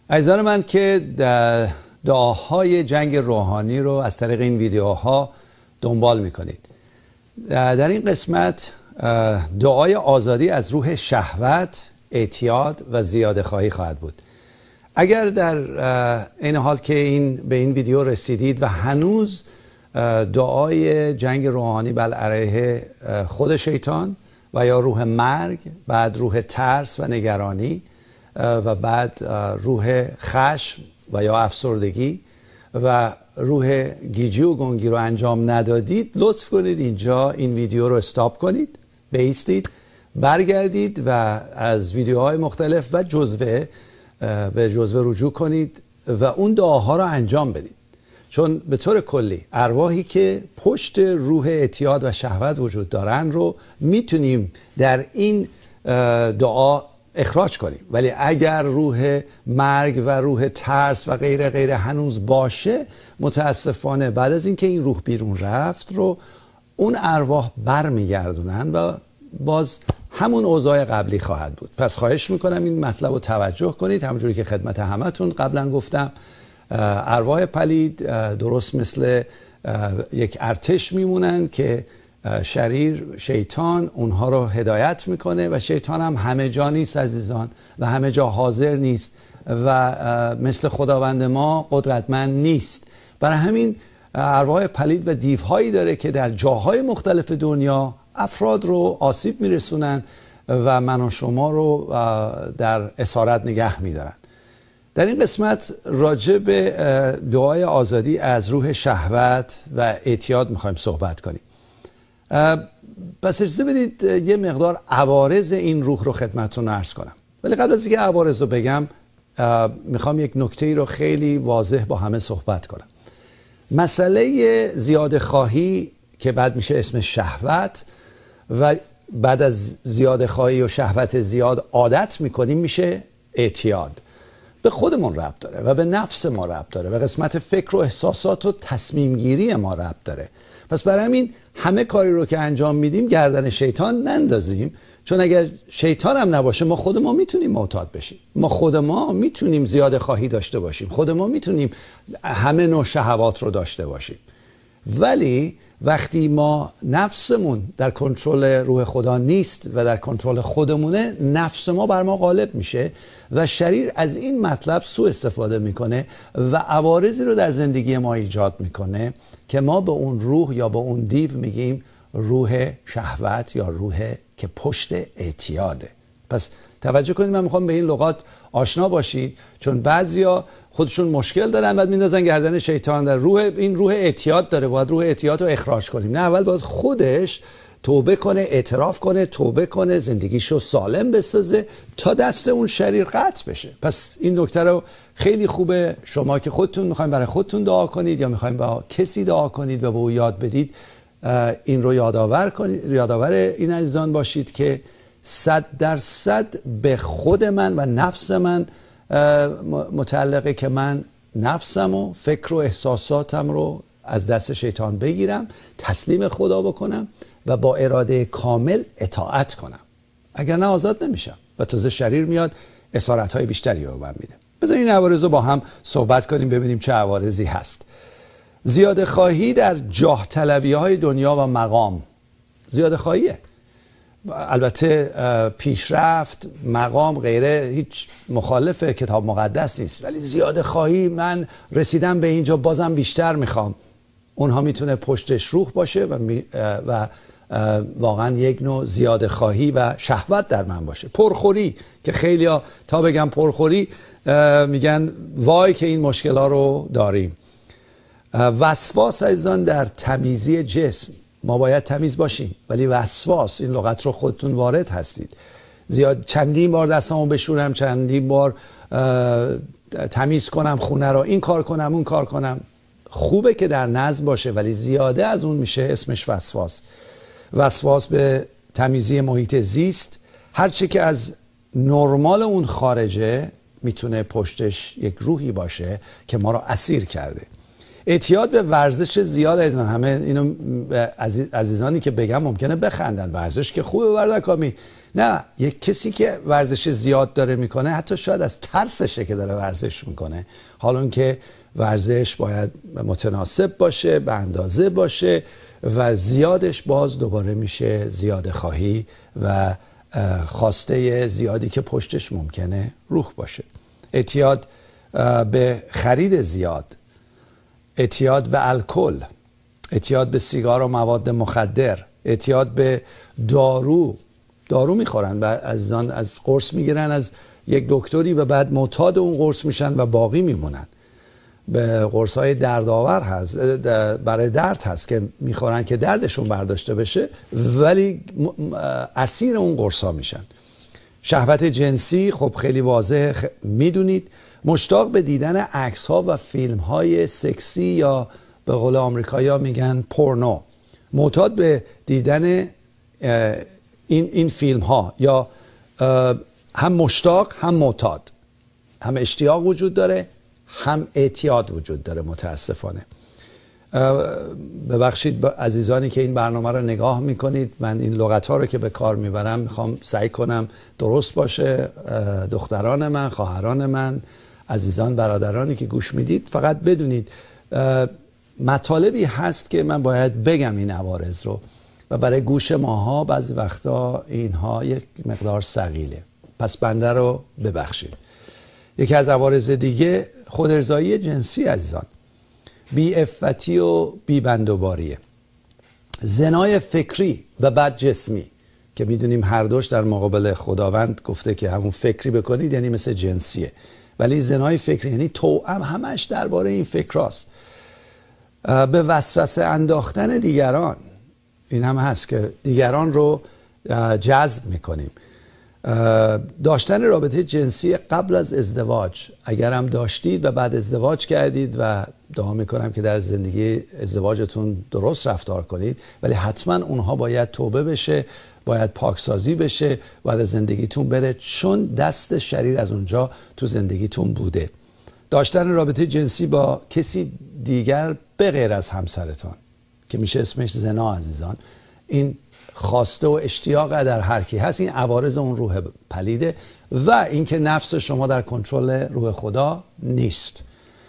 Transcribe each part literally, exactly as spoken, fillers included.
عزیزان من که دعاهای جنگ روحانی رو از طریق این ویدیوها دنبال میکنید، در این قسمت دعای آزادی از روح شهوت، اعتیاد و زیاده خواهی خواهد بود. اگر در این حال که این به این ویدیو رسیدید و هنوز دعای جنگ روحانی بر علیه خود شیطان و یا روح مرگ، بعد روح ترس و نگرانی و بعد روح خشم و یا افسردگی و روح گیجی و گنگی رو انجام ندادید، لطف کنید اینجا این ویدیو رو استاپ کنید، بایستید، برگردید و از ویدیوهای مختلف و جزوه به جزوه رجوع کنید و اون دعاها رو انجام بدید. چون به طور کلی ارواحی که پشت روح اعتیاد و شهوت وجود دارن رو میتونیم در این دعا اخراج کنیم، ولی اگر روح مرگ و روح ترس و غیره غیره هنوز باشه، متاسفانه بعد از اینکه این روح بیرون رفت رو اون ارواح برمیگردونن و باز همون اوضاع قبلی خواهد بود. پس خواهش میکنم این مطلب رو توجه کنید. همونجوری که خدمت همتون قبلا گفتم، ارواح پلید درست مثل یک ارتش میمونن که شریر شیطان اونها رو هدایت میکنه و شیطان هم همه جا نیست عزیزان و همه جا حاضر نیست و مثل خداوند ما قدرتمند نیست. برای همین ارواح پلید و دیوهایی داره که در جاهای مختلف دنیا افراد رو آسیب میرسونن و من و شما رو در اسارت نگه میدارن. در این قسمت راجع به دعای آزادی از روح شهوت و اعتیاد میخوایم صحبت کنیم. پس اجازه بدید یه مقدار عوارض این روح رو خدمتتون عرض کنم، ولی قبل از اینکه عوارض رو بگم میخوام یک نکته رو خیلی واضح با همه صحبت کنم. مسئله زیاده خواهی که بعد میشه اسم شهوت و بعد از زیاده خواهی و شهوت زیاد عادت میکنیم میشه اعتیاد. به خودمون ربط داره و به نفس ما ربط داره و قسمت فکر و احساسات و تصمیم گیری ما ربط داره. پس برای همین همه کاری رو که انجام میدیم گردن شیطان نندازیم، چون اگر شیطان هم نباشه ما خود ما میتونیم معتاد بشیم، ما خود ما میتونیم زیاده خواهی داشته باشیم، خود ما میتونیم همه نوع شهوات رو داشته باشیم. ولی وقتی ما نفسمون در کنترل روح خدا نیست و در کنترل خودمونه، نفس ما بر ما غالب میشه و شریر از این مطلب سوء استفاده میکنه و عوارضی رو در زندگی ما ایجاد میکنه که ما به اون روح یا به اون دیو میگیم روح شهوت یا روح که پشت اعتیاده. پس توجه کنید، من میخوام به این لغات آشنا باشید، چون بعضیا خودشون مشکل دارن بعد میندازن گردن شیطان. در روح این روح اعتیاد داره، باید روح اعتیاد رو اخراج کنیم. نه، اول باید خودش توبه کنه، اعتراف کنه، توبه کنه، زندگیشو سالم بسازه تا دست اون شریر قطع بشه. پس این نکته رو خیلی خوبه شما که خودتون میخواین برای خودتون دعا کنید یا میخواین با کسی دعا کنید و به او یاد بدید، این رو یادآور کنید، یادآور این عزیزان باشید که صد درصد به خود من و نفس من متعلقه که من نفسم و فکر و احساساتم رو از دست شیطان بگیرم، تسلیم خدا بکنم و با اراده کامل اطاعت کنم. اگر نه آزاد نمیشم و تازه شریر میاد اسارت‌های بیشتری رو من میده. بذارین این عوارض رو با هم صحبت کنیم ببینیم چه عوارضی هست. زیاده خواهی در جاه طلبی های دنیا و مقام. زیاده خواهیه، البته پیشرفت، مقام، غیره هیچ مخالف کتاب مقدس نیست، ولی زیاده خواهی، من رسیدم به اینجا بازم بیشتر میخوام، اونها میتونه پشتش روح باشه و, می و واقعا یک نوع زیاده خواهی و شهوت در من باشه. پرخوری که خیلی ها تا بگم پرخوری میگن وای که این مشکل ها رو داریم. وسواس عزیزان در تمیزی جسم، ما باید تمیز باشیم ولی وسواس، این لغت رو خودتون وارد هستید. زیاد چندین بار دستمو بشورم، چندین بار تمیز کنم خونه رو، این کار کنم اون کار کنم، خوبه که در نظم باشه ولی زیاده از اون میشه اسمش وسواس. وسواس به تمیزی محیط زیست، هرچی که از نرمال اون خارجه میتونه پشتش یک روحی باشه که ما رو اسیر کرده. اعتیاد به ورزش زیاد، همه اینو عزیزانی که بگم ممکنه بخندن، ورزش که خوبه بردکامی، نه، یک کسی که ورزش زیاد داره میکنه حتی شاید از ترسشه که داره ورزش میکنه، حالا که ورزش باید متناسب باشه، به اندازه باشه و زیادش باز دوباره میشه زیاده خواهی و خواسته زیادی که پشتش ممکنه روح باشه. اعتیاد به خرید زیاد، اعتیاد به الکل، اعتیاد به سیگار و مواد مخدر، اعتیاد به دارو دارو میخورن و از آن از قرص میگیرن از یک دکتری و بعد معتاد اون قرص میشن و باقی میمونن. به قرص‌های دردآور هست، برای درد هست که میخورن که دردشون برداشته بشه، ولی اسیر اون قرص‌ها میشن. شهوت جنسی خب خیلی واضح میدونید، مشتاق به دیدن عکس‌ها و فیلم‌های سکسی یا به قول آمریکایی‌ها میگن پورنو، معتاد به دیدن این این فیلم‌ها، یا هم مشتاق هم معتاد، هم اشتیاق وجود داره هم اعتیاد وجود داره متاسفانه. ببخشید عزیزانی که این برنامه رو نگاه میکنید، من این لغت‌ها رو که به کار میبرم میخوام سعی کنم درست باشه. دختران من، خواهران من، عزیزان، برادرانی که گوش میدید، فقط بدونید مطالبی هست که من باید بگم این عوارض رو و برای گوش ماها بعضی وقتا اینها یک مقدار ثقیله، پس بنده رو ببخشید. یکی از عوارض دیگه خودارضایی جنسی عزیزان، بی عفتی و بی بندوباریه، زنای فکری و بد جسمی که میدونیم هر دوش در مقابل خداوند گفته که همون فکری بکنید یعنی مثل جنسیه، ولی زنای فکری یعنی توأم همش درباره این فکراست. به وسوسه انداختن دیگران، این هم هست که دیگران رو جذب میکنیم. داشتن رابطه جنسی قبل از ازدواج، اگر هم داشتید و بعد ازدواج کردید، و دعا میکنم که در زندگی ازدواجتون درست رفتار کنید، ولی حتما اونها باید توبه بشه، باید پاکسازی بشه، باید زندگیتون بره، چون دست شریر از اونجا تو زندگیتون بوده. داشتن رابطه جنسی با کسی دیگر به غیر از همسرتان که میشه اسمش زنا عزیزان، این خواسته و اشتیاق در هر کی هست، این عوارض اون روح پلیده و اینکه نفس شما در کنترل روح خدا نیست.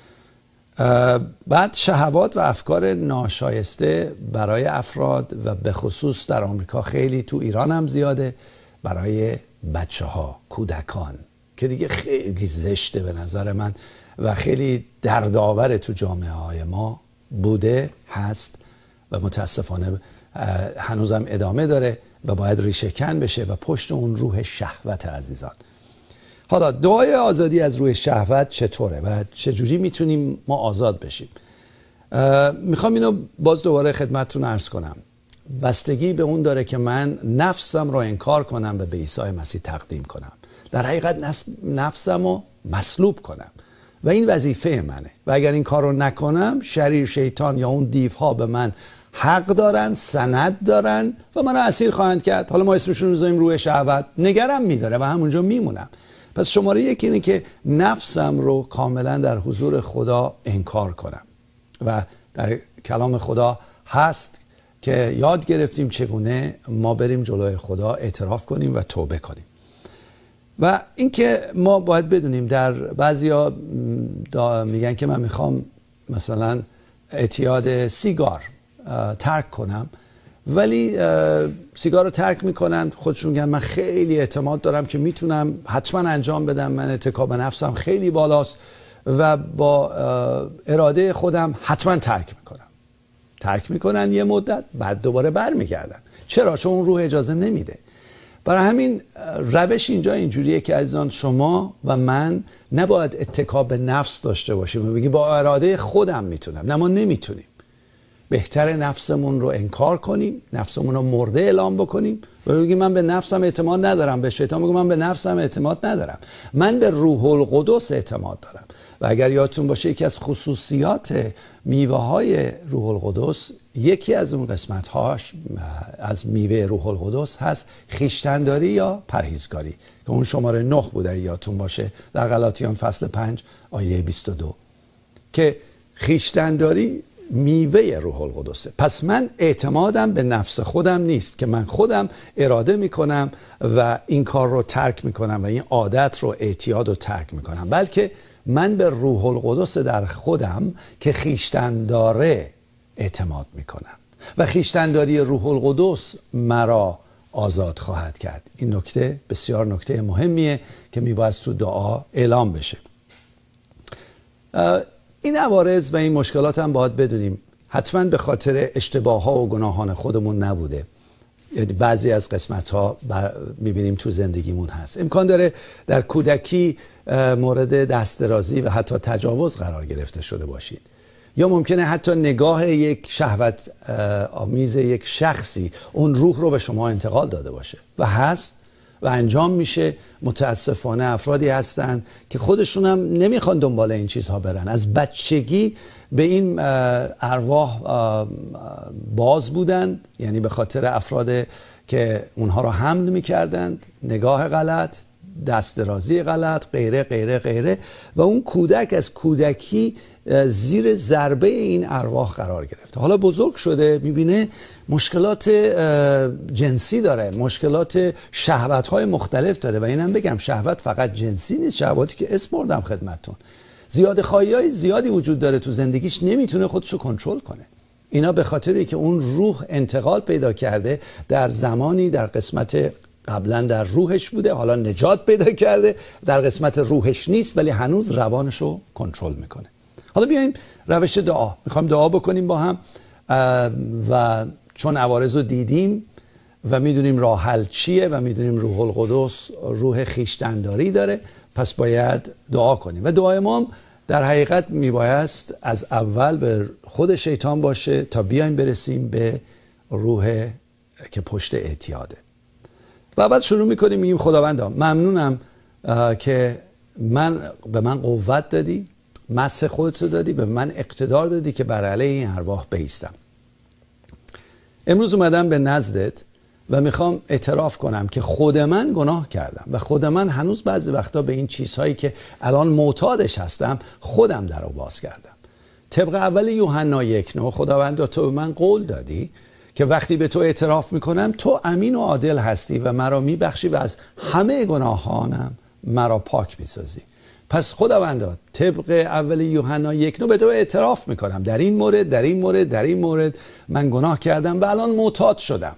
بعد شهوات و افکار ناشایسته برای افراد و به خصوص در آمریکا، خیلی تو ایران هم زیاده، برای بچه ها، کودکان، که دیگه خیلی زشته به نظر من و خیلی دردآور تو جامعه های ما بوده، هست و متاسفانه هنوزم ادامه داره و باید ریشه کن بشه و پشت اون روح شهوت عزیزان. حالا دعای آزادی از روح شهوت چطوره و چجوری میتونیم ما آزاد بشیم؟ میخوام اینو باز دوباره خدمتتون عرض کنم. بستگی به اون داره که من نفسم رو انکار کنم و به عیسی مسیح تقدیم کنم، در حقیقت نفسم رو مصلوب کنم و این وظیفه منه و اگر این کار رو نکنم، شریر، شیطان یا اون دیوها به من حق دارن، سند دارن و من رو اسیر خواهند کرد. حالا ما اسمشون رو بذاریم روح شهوت، نگرم میداره و همونجا میمونم. پس شماره یک اینه که نفسم رو کاملا در حضور خدا انکار کنم و در کلام خدا هست که یاد گرفتیم چگونه ما بریم جلوی خدا اعتراف کنیم و توبه کنیم. و اینکه ما باید بدونیم، در بعضیا میگن که من میخوام مثلا اعتیاد سیگار ترک کنم، ولی سیگار رو ترک میکنن، خودشون میگن من خیلی اعتماد دارم که میتونم حتما انجام بدم، من اتکا به نفسم خیلی بالاست و با اراده خودم حتما ترک میکنم. ترک میکنن یه مدت، بعد دوباره برمیگردن. چرا؟ چون اون روح اجازه نمیده. برای همین روش اینجا اینجوریه که عزیزان شما و من نباید اتکا به نفس داشته باشیم و بگی با اراده خودم میتونم. نه، ما نمیتونیم. بهتر نفسمون رو انکار کنیم، نفسمون رو مرده اعلام بکنیم و بگیم من به نفسم اعتماد ندارم. به شیطان بگم من به نفسم اعتماد ندارم، من به روح القدس اعتماد دارم. و اگر یادتون باشه یکی از خصوصیات میوه های روح القدس، یکی از اون قسمت هاش از میوه روح القدس هست خویشتن‌داری یا پرهیزگاری که اون شماره نه بوده یادتون باشه در غلاطیان فصل پنج آیه بیست و دو، که خویشتن‌داری میوه روح القدسه. پس من اعتمادم به نفس خودم نیست که من خودم اراده میکنم و این کار رو ترک میکنم و این عادت رو، اعتیاد رو ترک میکنم، بلکه من به روح القدس در خودم که خیشتن داره اعتماد میکنم و خیشتنداری روح القدس مرا آزاد خواهد کرد. این نکته بسیار نکته مهمیه که میباید تو دعا اعلام بشه. این عوارض و این مشکلات هم باید بدونیم حتما به خاطر اشتباه ها و گناهان خودمون نبوده. یعنی بعضی از قسمت ها میبینیم تو زندگیمون هست. امکان داره در کودکی مورد دست درازی و حتی تجاوز قرار گرفته شده باشید، یا ممکنه حتی نگاه یک شهوت آمیز یک شخصی اون روح رو به شما انتقال داده باشه و هست و انجام میشه. متاسفانه افرادی هستن که خودشون هم نمیخوان دنبال این چیزها برن، از بچگی به این ارواح باز بودن، یعنی به خاطر افراد که اونها رو حمل میکردن، نگاه غلط، دست درازی غلط، غیره غیره غیره، و اون کودک از کودکی زیر ضربه این ارواح قرار گرفته. حالا بزرگ شده میبینه مشکلات جنسی داره، مشکلات شهوت‌های مختلف داره. و اینم بگم شهوت فقط جنسی نیست، شهواتی که اسم بردم خدمتتون، زیاد خواهی‌های زیادی وجود داره تو زندگیش، نمیتونه خودشو کنترل کنه. اینا به خاطری که اون روح انتقال پیدا کرده در زمانی در قسمت قبلا در روحش بوده، حالا نجات پیدا کرده در قسمت روحش نیست ولی هنوز روانشو کنترل میکنه. حالا بیایم روش دعا، میخوام دعا بکنیم با هم و چون عوارض رو دیدیم و میدونیم راه حل چیه و میدونیم روح القدس روح خیشتنداری داره، پس باید دعا کنیم. و دعای ما هم در حقیقت میبایست از اول به خود شیطان باشه تا بیایم برسیم به روح که پشت اعتیاده. و بعد شروع میکنیم میگیم خداوندا ممنونم که من به من قوت دادی، مس خودت رو دادی، به من اقتدار دادی که بر علیه این ارواح بایستم. امروز اومدم به نزدت و میخوام اعتراف کنم که خود من گناه کردم و خود من هنوز بعضی وقتا به این چیزهایی که الان معتادش هستم خودم در رو باز کردم. طبق اول یوحنا یک نه خداوند تو به من قول دادی که وقتی به تو اعتراف میکنم تو امین و عادل هستی و مرا میبخشی و از همه گناهانم مرا پاک میسازی. پس خداوندا طبق اول یوحنا یک نه به تو اعتراف میکنم در این مورد در این مورد در این مورد من گناه کردم و الان معتاد شدم.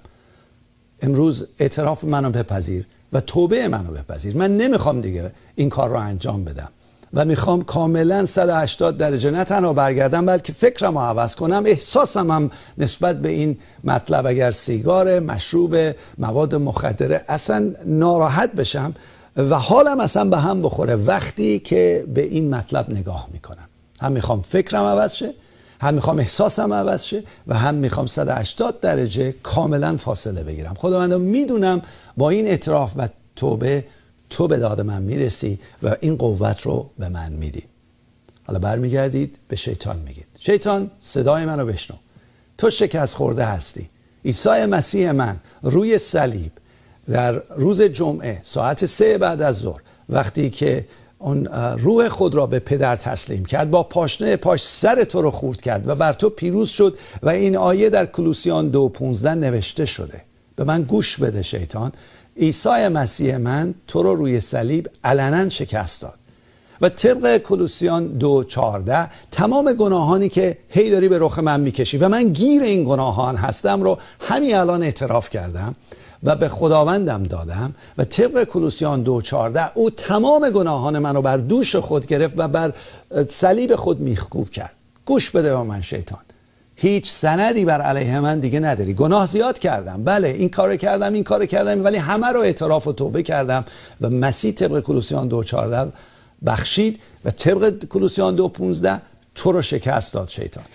امروز اعتراف منو بپذیر و توبه منو بپذیر. من نمیخوام دیگه این کار رو انجام بدم و میخوام کاملا صد و هشتاد درجه نه تنها برگردم بلکه فکرم رو عوض کنم، احساسم هم نسبت به این مطلب اگر سیگار، مشروب، مواد مخدره اصلا ناراحت بشم و حالم اصلا به هم بخوره وقتی که به این مطلب نگاه میکنم. هم میخوام فکرم عوض شه، هم میخوام احساسم عوض شه و هم میخوام صد و هشتاد درجه کاملا فاصله بگیرم. خداوند میدونم با این اعتراف و توبه تو به داد من میرسی و این قوت رو به من میدی. حالا برمیگردید به شیطان میگید شیطان صدای منو بشنو، تو شکست خورده هستی. عیسی مسیح من روی صلیب در روز جمعه ساعت سه بعد از ظهر وقتی که اون روح خود را به پدر تسلیم کرد با پاشنه پاش سر تو رو خورد کرد و بر تو پیروز شد و این آیه در کولوسیان دو پونزده نوشته شده. به من گوش بده شیطان، عیسی مسیح من تو رو روی صلیب علنا شکست داد و طبق کولوسیان دو چهارده تمام گناهانی که هی داری به رخ من میکشی و من گیر این گناهان هستم رو همین الان اعتراف کردم و به خداوندم دادم و طبق کولوسیان دو چهارده او تمام گناهان منو بر دوش خود گرفت و بر صلیب خود میخکوب کرد. گوش بده به من شیطان، هیچ سندی بر علیه من دیگه نداری. گناه زیاد کردم، بله این کارو کردم این کارو کردم، ولی همه رو اعتراف و توبه کردم و مسیح طبق کولوسیان دو چهارده بخشید و طبق کولوسیان دو پونزده تو رو شکست داد شیطان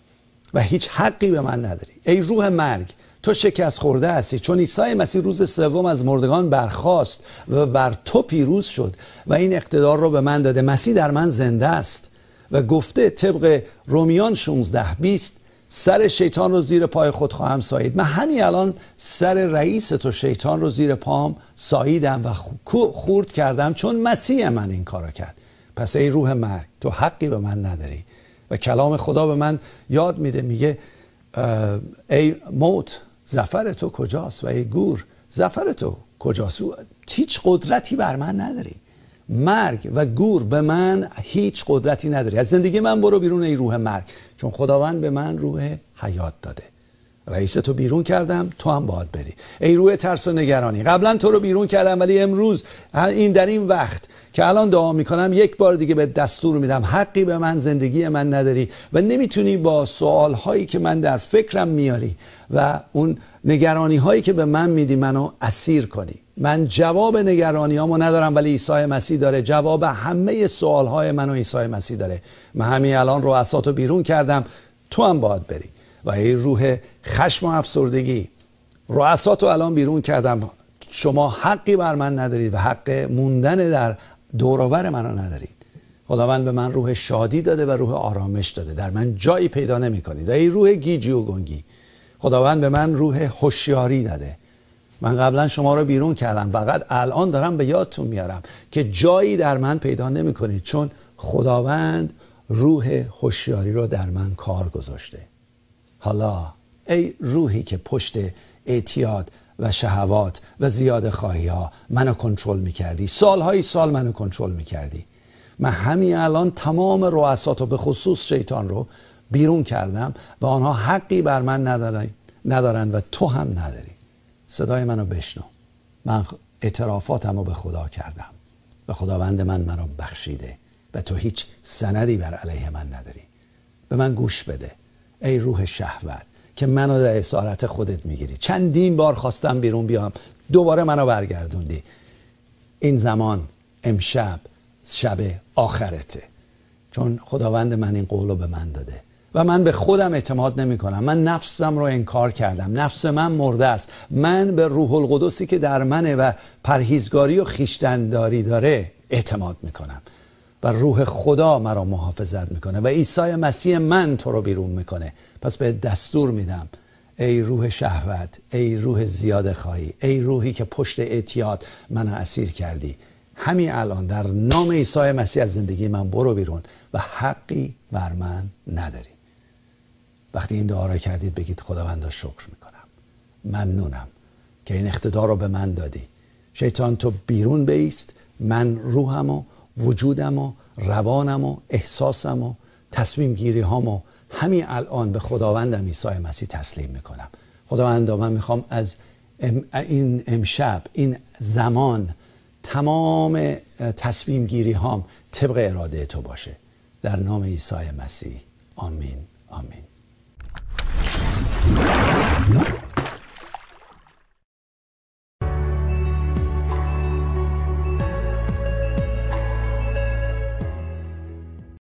و هیچ حقی به من نداری. ای روح مرگ تو شکست خورده هستی، چون عیسی مسیح روز سوم از مردگان برخاست و بر تو پیروز شد و این اقتدار رو به من داده. مسیح در من زنده است و گفته طبق رومیان شانزده بیست سر شیطان رو زیر پای خود خواهم سایید. من همین الان سر رئیس تو شیطان رو زیر پام ساییدم و خورد کردم چون مسیح من این کارو کرد. پس ای روح مرگ تو حقی به من نداری و کلام خدا به من یاد میده، میگه ای موت ظفر تو کجاست و ای گور ظفر تو کجاست؟ هیچ قدرتی بر من نداری. مرگ و گور به من هیچ قدرتی نداری. از زندگی من برو بیرون ای روح مرگ، چون خداوند به من روح حیات داده. رئیس تو بیرون کردم، تو هم باید بری. ای روح ترس و نگرانی، قبلا تو رو بیرون کردم ولی امروز این در این وقت که الان دعا میکنم یک بار دیگه به دستور میدم حقی به من زندگی من نداری و نمیتونی با سوال هایی که من در فکرم میاری و اون نگرانی هایی که به من میدی منو اسیر کنی. من جواب نگرانی هامو ندارم ولی عیسی مسیح داره. جواب همه سوال های منو عیسی مسیح داره. من همین الان رؤساتو بیرون کردم، تو هم باید بری. و این روح خشم و افسردگی، رؤساتو الان بیرون کردم، شما حقی بر من ندارید و حق موندن در دور و بر منو ندارید. خداوند به من روح شادی داده و روح آرامش داده، در من جایی پیدا نمی‌کنید. و این روح گیجی و گنگی، خداوند به من روح هوشیاری داده. من قبلا شما رو بیرون کردم، فقط الان دارم به یادتون میارم که جایی در من پیدا نمی‌کنید، چون خداوند روح هوشیاری رو در من کار گذاشته. حالا ای روحی که پشت اعتیاد و شهوات و زیاده خواهی ها منو کنترل میکردی، سالهای سال منو کنترل میکردی، من همین الان تمام رؤساتو به خصوص شیطان رو بیرون کردم و آنها حقی بر من ندارن, ندارن و تو هم نداری. صدای منو بشنو. من اعترافاتم رو به خدا کردم و خداوند من منو بخشیده و تو هیچ سندی بر علیه من نداری. به من گوش بده ای روح شهوت که منو در اسارت خودت میگیری. چندین بار خواستم بیرون بیام، دوباره منو برگردوندی. این زمان امشب شب آخرته، چون خداوند من این قولو به من داده و من به خودم اعتماد نمی کنم. من نفسم رو انکار کردم، نفس من مرده است. من به روح القدسی که در منه و پرهیزگاری و خیشتنداری داره اعتماد میکنم و روح خدا مرا محافظت میکنه و عیسی مسیح من تو رو بیرون میکنه. پس به دستور میدم ای روح شهوت، ای روح زیاده خواهی، ای روحی که پشت اعتیاد منو اسیر کردی، همین الان در نام عیسی مسیح از زندگی من برو بیرون و حقی بر من نداری. وقتی این دعا را کردید بگید خداوند شکر میکنم، ممنونم که این اقتدار رو به من دادی. شیطان تو بیرون بایست، من روحم و وجودم و روانم و احساسم و تصمیم گیری هامو همین الان به خداوندم عیسی مسیح تسلیم میکنم. خداوند من میخوام از این امشب، این زمان، تمام تصمیم گیری هام طبق اراده تو باشه. در نام عیسی مسیح